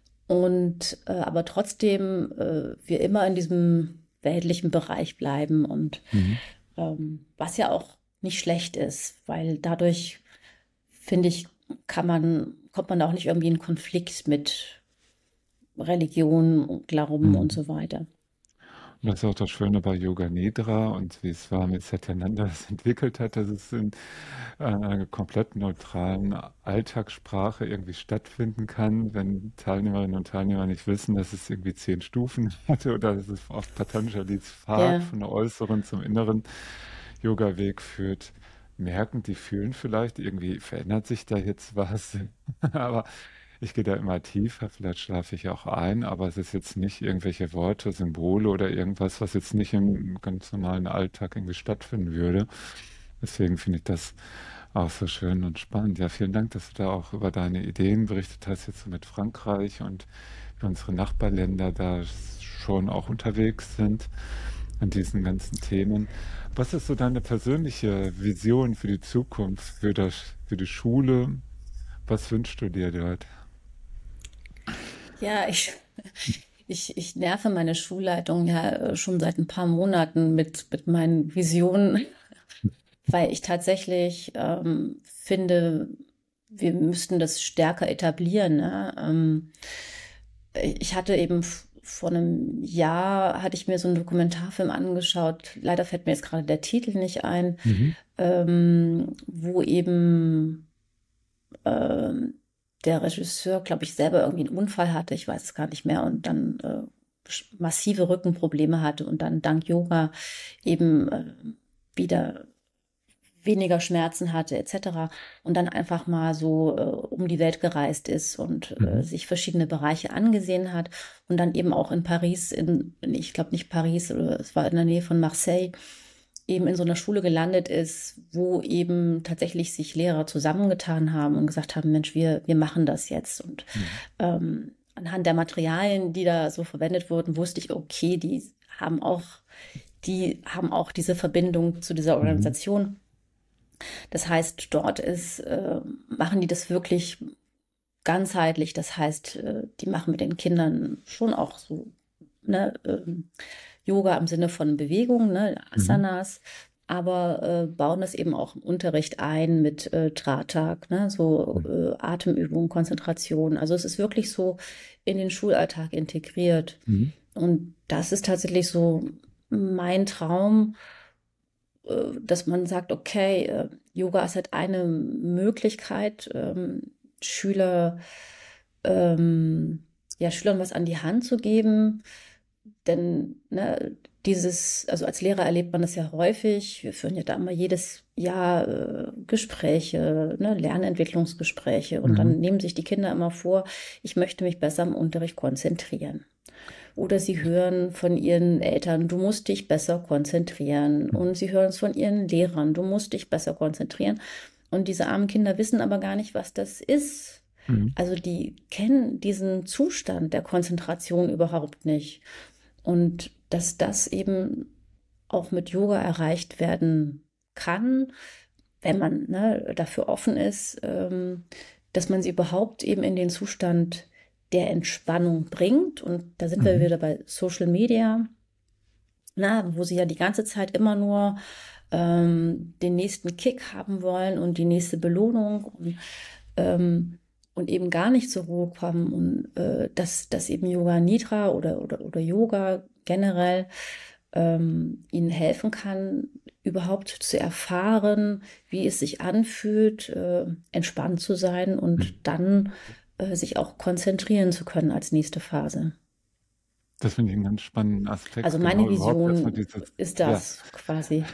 und äh, aber trotzdem äh, wir immer in diesem weltlichen Bereich bleiben und Mhm. ähm, was ja auch nicht schlecht ist, weil dadurch finde ich, kann man, kommt man auch nicht irgendwie in Konflikt mit Religion, Glauben und Mhm. so weiter. Und das ist auch das Schöne bei Yoga Nidra und wie es war mit Satyananda das entwickelt hat, dass es in einer komplett neutralen Alltagssprache irgendwie stattfinden kann, wenn Teilnehmerinnen und Teilnehmer nicht wissen, dass es irgendwie zehn Stufen hatte oder dass es auf Patanjalis Pfad Ja, von der äußeren zum inneren Yoga-Weg führt. Merken, die fühlen vielleicht, irgendwie verändert sich da jetzt was. Aber ich gehe da immer tiefer, vielleicht schlafe ich auch ein, aber es ist jetzt nicht irgendwelche Worte, Symbole oder irgendwas, was jetzt nicht im ganz normalen Alltag irgendwie stattfinden würde. Deswegen finde ich das auch so schön und spannend. Ja, vielen Dank, dass du da auch über deine Ideen berichtet hast, jetzt so mit Frankreich und wie unsere Nachbarländer da schon auch unterwegs sind an diesen ganzen Themen. Was ist so deine persönliche Vision für die Zukunft, für das, für die Schule? Was wünschst du dir dort? Ja, ich, ich, ich nerve meine Schulleitung ja äh, schon seit ein paar Monaten mit, mit meinen Visionen, weil ich tatsächlich ähm, finde, wir müssten das stärker etablieren. Ne? Ähm, ich hatte eben f- vor einem Jahr, hatte ich mir so einen Dokumentarfilm angeschaut, leider fällt mir jetzt gerade der Titel nicht ein, Mhm. ähm, wo eben ähm, der Regisseur, glaube ich, selber irgendwie einen Unfall hatte, ich weiß es gar nicht mehr, und dann äh, massive Rückenprobleme hatte und dann dank Yoga eben äh, wieder weniger Schmerzen hatte et cetera. Und dann einfach mal so äh, um die Welt gereist ist und äh, Mhm. sich verschiedene Bereiche angesehen hat und dann eben auch in Paris, in, ich glaube nicht Paris, oder es war in der Nähe von Marseille, eben in so einer Schule gelandet ist, wo eben tatsächlich sich Lehrer zusammengetan haben und gesagt haben, Mensch, wir, wir machen das jetzt. Und Mhm. ähm, anhand der Materialien, die da so verwendet wurden, wusste ich, okay, die haben auch, die haben auch diese Verbindung zu dieser Mhm. Organisation. Das heißt, dort ist, äh, machen die das wirklich ganzheitlich. Das heißt, äh, die machen mit den Kindern schon auch so, ne, ähm, Yoga im Sinne von Bewegung, ne, Mhm. Asanas, aber äh, bauen das eben auch im Unterricht ein mit äh, Tratak, ne, so Mhm. äh, Atemübungen, Konzentration. Also es ist wirklich so in den Schulalltag integriert. Mhm. Und das ist tatsächlich so mein Traum, äh, dass man sagt, okay, äh, Yoga ist halt eine Möglichkeit, ähm, Schüler, ähm, ja, Schülern was an die Hand zu geben. Denn ne, dieses, also als Lehrer erlebt man das ja häufig. Wir führen ja da immer jedes Jahr äh, Gespräche, ne, Lernentwicklungsgespräche. Und Mhm. dann nehmen sich die Kinder immer vor, ich möchte mich besser im Unterricht konzentrieren. Oder sie hören von ihren Eltern, du musst dich besser konzentrieren. Mhm. Und sie hören es von ihren Lehrern, du musst dich besser konzentrieren. Und diese armen Kinder wissen aber gar nicht, was das ist. Mhm. Also die kennen diesen Zustand der Konzentration überhaupt nicht. Und dass das eben auch mit Yoga erreicht werden kann, wenn man ne, dafür offen ist, ähm, dass man sie überhaupt eben in den Zustand der Entspannung bringt. Und da sind wir Mhm. wieder bei Social Media, na, wo sie ja die ganze Zeit immer nur ähm, den nächsten Kick haben wollen und die nächste Belohnung und, ähm, und eben gar nicht zur Ruhe kommen und äh, dass, dass eben Yoga Nidra oder, oder, oder Yoga generell ähm, ihnen helfen kann, überhaupt zu erfahren, wie es sich anfühlt, äh, entspannt zu sein und Mhm. dann äh, sich auch konzentrieren zu können als nächste Phase. Das finde ich einen ganz spannenden Aspekt, Also genau meine überhaupt erstmal Vision dieses, ist ja, das quasi.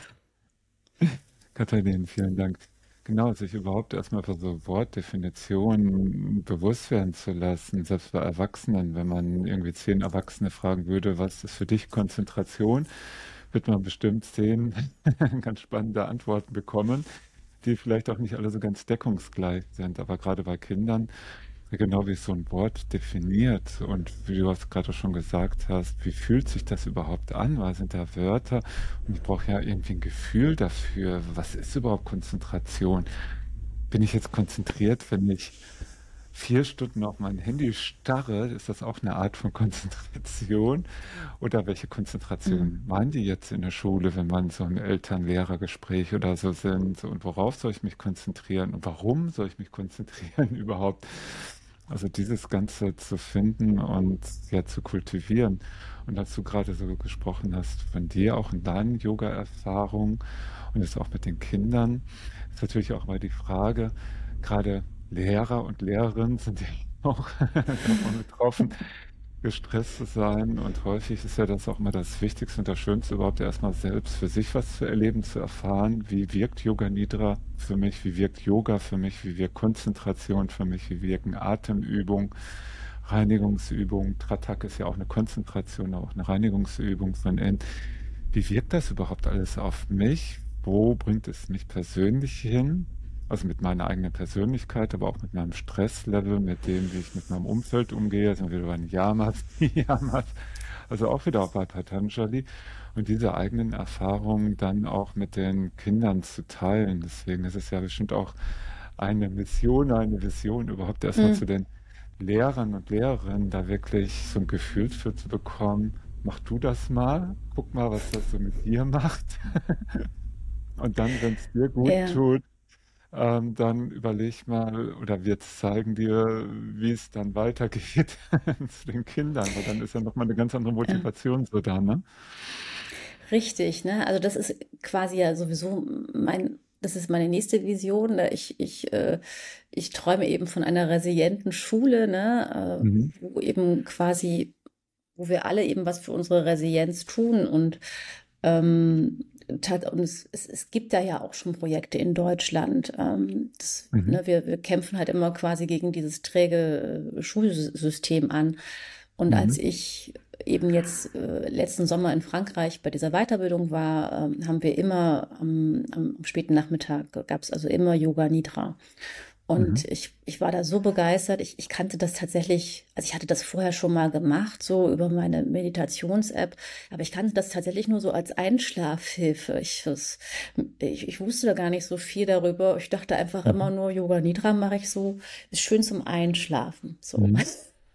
Katharina, vielen Dank. Genau, sich überhaupt erstmal für so Wortdefinitionen bewusst werden zu lassen, selbst bei Erwachsenen, wenn man irgendwie zehn Erwachsene fragen würde, was ist für dich Konzentration, wird man bestimmt zehn ganz spannende Antworten bekommen, die vielleicht auch nicht alle so ganz deckungsgleich sind. Aber gerade bei Kindern, genau wie es so ein Wort definiert und wie du es gerade schon gesagt hast, wie fühlt sich das überhaupt an? Was sind da Wörter? Und ich brauche ja irgendwie ein Gefühl dafür. Was ist überhaupt Konzentration? Bin ich jetzt konzentriert, wenn ich vier Stunden auf mein Handy starre? Ist das auch eine Art von Konzentration? Oder welche Konzentration Mhm. meinen die jetzt in der Schule, wenn man so ein Eltern-Lehrer-Gespräch oder so sind? Und worauf soll ich mich konzentrieren? Und warum soll ich mich konzentrieren überhaupt? Also dieses Ganze zu finden und ja zu kultivieren. Und als du gerade so gesprochen hast von dir auch in deinen Yoga-Erfahrungen und jetzt auch mit den Kindern, ist natürlich auch mal die Frage, gerade Lehrer und Lehrerinnen sind ja auch davon betroffen, gestresst zu sein. Und häufig ist ja das auch immer das Wichtigste und das Schönste, überhaupt erstmal selbst für sich was zu erleben, zu erfahren. Wie wirkt Yoga Nidra für mich? Wie wirkt Yoga für mich? Wie wirkt Konzentration für mich? Wie wirken Atemübungen, Reinigungsübungen? Tratak ist ja auch eine Konzentration, auch eine Reinigungsübung von innen. Wie wirkt das überhaupt alles auf mich? Wo bringt es mich persönlich hin? Also mit meiner eigenen Persönlichkeit, aber auch mit meinem Stresslevel, mit dem, wie ich mit meinem Umfeld umgehe, sind wir wieder bei den Yamas, Yamas, also auch wieder auch bei Patanjali. Und diese eigenen Erfahrungen dann auch mit den Kindern zu teilen. Deswegen ist es ja bestimmt auch eine Mission, eine Vision, überhaupt erstmal zu Mm, den Lehrern und Lehrerinnen da wirklich so ein Gefühl für zu bekommen, mach du das mal, guck mal, was das so mit dir macht. Und dann, wenn es dir gut ja, tut, ähm, dann überleg mal oder wir zeigen dir, wie es dann weitergeht zu den Kindern, weil dann ist ja nochmal eine ganz andere ja. Motivation so da, ne? Richtig, ne? Also das ist quasi ja sowieso mein, das ist meine nächste Vision. Ne? Ich, ich, äh, ich träume eben von einer resilienten Schule, ne? Mhm. Äh, wo eben quasi, wo wir alle eben was für unsere Resilienz tun. Und, ähm, tat- und es, es, es gibt da ja auch schon Projekte in Deutschland. Ähm, das, Mhm. ne? Wir, wir kämpfen halt immer quasi gegen dieses träge äh, Schulsystem an. Und als Mhm. ich eben jetzt äh, letzten Sommer in Frankreich bei dieser Weiterbildung war, ähm, haben wir immer am, am späten Nachmittag, gab es also immer Yoga Nidra. Und Mhm. ich, ich war da so begeistert. Ich, ich kannte das tatsächlich, also ich hatte das vorher schon mal gemacht, so über meine Meditations-App, aber ich kannte das tatsächlich nur so als Einschlafhilfe. Ich, das, ich, ich wusste da gar nicht so viel darüber. Ich dachte einfach immer Mhm. nur, Yoga Nidra mache ich so, ist schön zum Einschlafen. So. Mhm.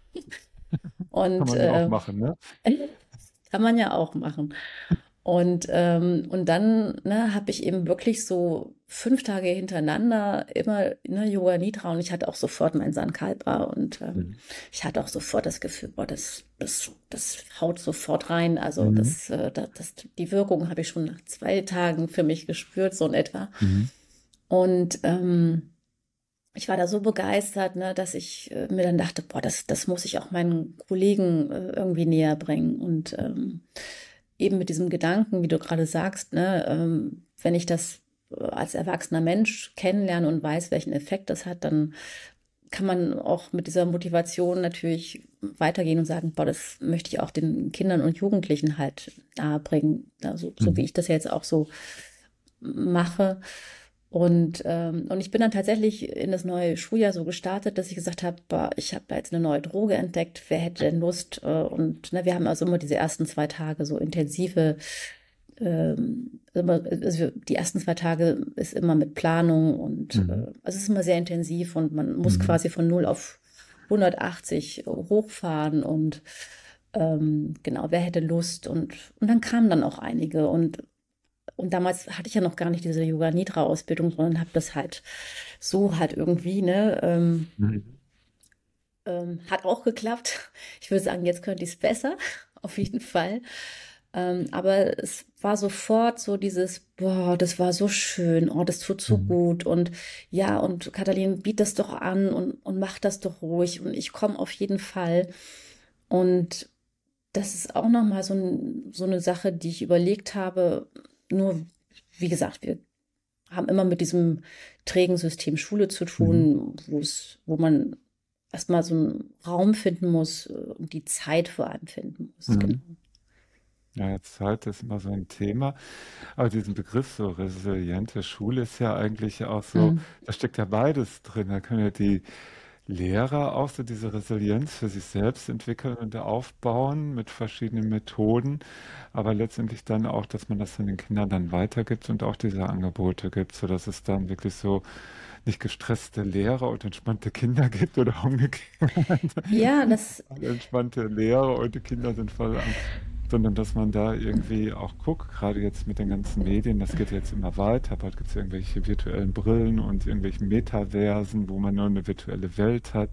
Kann Und man ja auch äh, machen, ne? kann man ja auch machen. Und, ähm, und dann ne, habe ich eben wirklich so fünf Tage hintereinander immer ne, Yoga Nidra und ich hatte auch sofort mein Sankalpa und ähm, Mhm. ich hatte auch sofort das Gefühl, boah, das, das, das haut sofort rein. Also Mhm. das, äh, das, das, die Wirkung habe ich schon nach zwei Tagen für mich gespürt, so in etwa. Mhm. Und ähm, ich war da so begeistert, ne, dass ich äh, mir dann dachte, boah, das, das muss ich auch meinen Kollegen äh, irgendwie näher bringen. Und ähm, eben mit diesem Gedanken, wie du gerade sagst, ne, ähm, wenn ich das äh, als erwachsener Mensch kennenlerne und weiß, welchen Effekt das hat, dann kann man auch mit dieser Motivation natürlich weitergehen und sagen, boah, das möchte ich auch den Kindern und Jugendlichen halt nahebringen. Also, so wie Mhm. ich das jetzt auch so mache. Und, ähm, und ich bin dann tatsächlich in das neue Schuljahr so gestartet, dass ich gesagt habe, boah, ich habe da jetzt eine neue Droge entdeckt, wer hätte denn Lust? Äh, und ne, wir haben also immer diese ersten zwei Tage so intensive, ähm, immer, also die ersten zwei Tage ist immer mit Planung und äh, Mhm. also es ist immer sehr intensiv und man muss Mhm. quasi von null auf hundertachtzig hochfahren und ähm, genau, wer hätte Lust? Und, und dann kamen dann auch einige und und damals hatte ich ja noch gar nicht diese Yoga Nidra Ausbildung, sondern habe das halt so halt irgendwie, ne, ähm, Mhm. ähm, hat auch geklappt. Ich würde sagen, jetzt könnte ich es besser, auf jeden Fall. Ähm, aber es war sofort so dieses, boah, das war so schön, oh, das tut so Mhm. gut und ja, und Katalin, biet das doch an und, und mach das doch ruhig und ich komme auf jeden Fall. Und das ist auch nochmal so, ein, so eine Sache, die ich überlegt habe, nur, wie gesagt, wir haben immer mit diesem trägen System Schule zu Mhm. tun, wo es, wo man erstmal so einen Raum finden muss äh, und die Zeit vor allem finden muss. Genau. Mhm. Ja, jetzt Zeit ist immer so ein Thema. Aber diesen Begriff so resiliente Schule ist ja eigentlich auch so, Mm, da steckt ja beides drin. Da können ja die Lehrer auch so diese Resilienz für sich selbst entwickeln und aufbauen mit verschiedenen Methoden, aber letztendlich dann auch, dass man das dann den Kindern dann weitergibt und auch diese Angebote gibt, sodass es dann wirklich so nicht gestresste Lehrer und entspannte Kinder gibt oder umgekehrt. ja, das, Alle entspannte Lehrer und die Kinder sind voll am, sondern dass man da irgendwie auch guckt, gerade jetzt mit den ganzen Medien, das geht jetzt immer weiter. Bald gibt es irgendwelche virtuellen Brillen und irgendwelche Metaversen, wo man nur eine virtuelle Welt hat.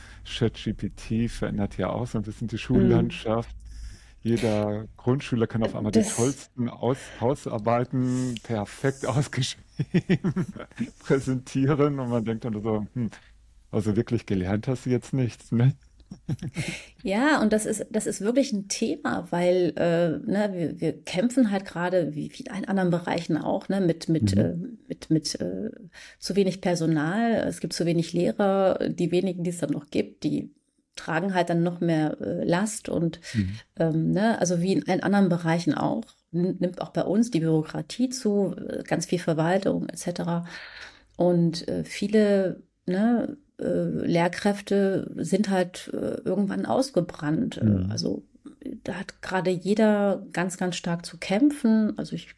ChatGPT verändert ja auch so ein bisschen die mm, Schullandschaft. Jeder Grundschüler kann auf einmal die das, tollsten Aus Hausarbeiten perfekt ausgeschrieben präsentieren und man denkt dann so, hm, also wirklich gelernt hast du jetzt nichts, ne? ja, und das ist, das ist wirklich ein Thema, weil äh, ne, wir, wir kämpfen halt gerade, wie wie in allen anderen Bereichen auch, ne, mit, mit, Mhm. äh, mit, mit äh, zu wenig Personal. Es gibt zu wenig Lehrer. Die wenigen, die es dann noch gibt, die tragen halt dann noch mehr äh, Last und Mhm. ähm, ne, also wie in allen anderen Bereichen auch, n- nimmt auch bei uns die Bürokratie zu, äh, ganz viel Verwaltung et cetera. Und äh, viele, ne, äh, Lehrkräfte sind halt äh, irgendwann ausgebrannt. Äh, Mhm. also da hat gerade jeder ganz, ganz stark zu kämpfen. Also ich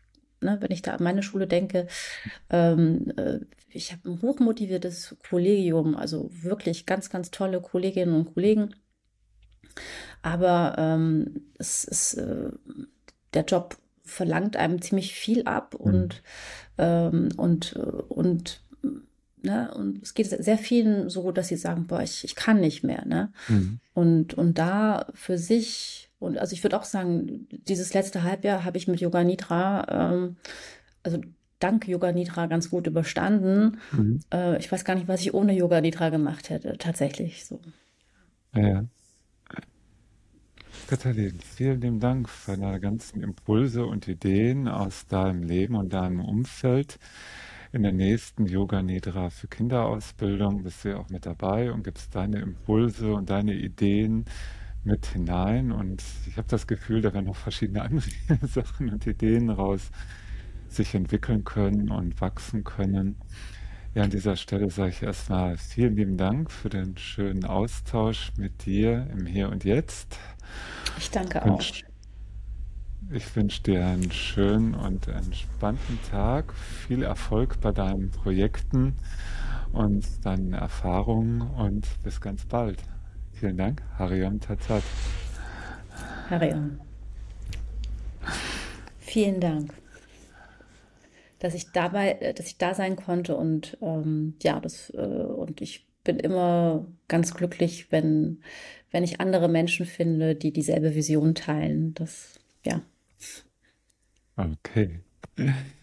ne, wenn ich da an meine Schule denke, ähm, äh, ich habe ein hochmotiviertes Kollegium, also wirklich ganz, ganz tolle Kolleginnen und Kollegen. Aber ähm, es ist, äh, der Job verlangt einem ziemlich viel ab Mhm. und, ähm, und, äh, und, ne, und es geht sehr vielen so, dass sie sagen, boah, ich, ich kann nicht mehr, ne? Mhm. Und, und da für sich, und also ich würde auch sagen, dieses letzte Halbjahr habe ich mit Yoga Nidra, ähm, also dank Yoga Nidra ganz gut überstanden. Mhm. Äh, ich weiß gar nicht, was ich ohne Yoga Nidra gemacht hätte, tatsächlich so. Ja, ja. Katharin, vielen lieben Dank für deine ganzen Impulse und Ideen aus deinem Leben und deinem Umfeld. In der nächsten Yoga Nidra für Kinderausbildung bist du ja auch mit dabei und gibst deine Impulse und deine Ideen mit hinein. Und ich habe das Gefühl, da werden noch verschiedene andere Sachen und Ideen raus sich entwickeln können und wachsen können. Ja, an dieser Stelle sage ich erstmal vielen lieben Dank für den schönen Austausch mit dir im Hier und Jetzt. Ich danke auch. Wünsch, ich wünsche dir einen schönen und entspannten Tag, viel Erfolg bei deinen Projekten und deinen Erfahrungen und bis ganz bald. Vielen Dank, Hariom Tatsat. Harion. Vielen Dank, dass ich dabei, äh, dass ich da sein konnte und ähm, ja, das äh, und ich bin immer ganz glücklich, wenn wenn ich andere Menschen finde, die dieselbe Vision teilen. Das ja. Okay.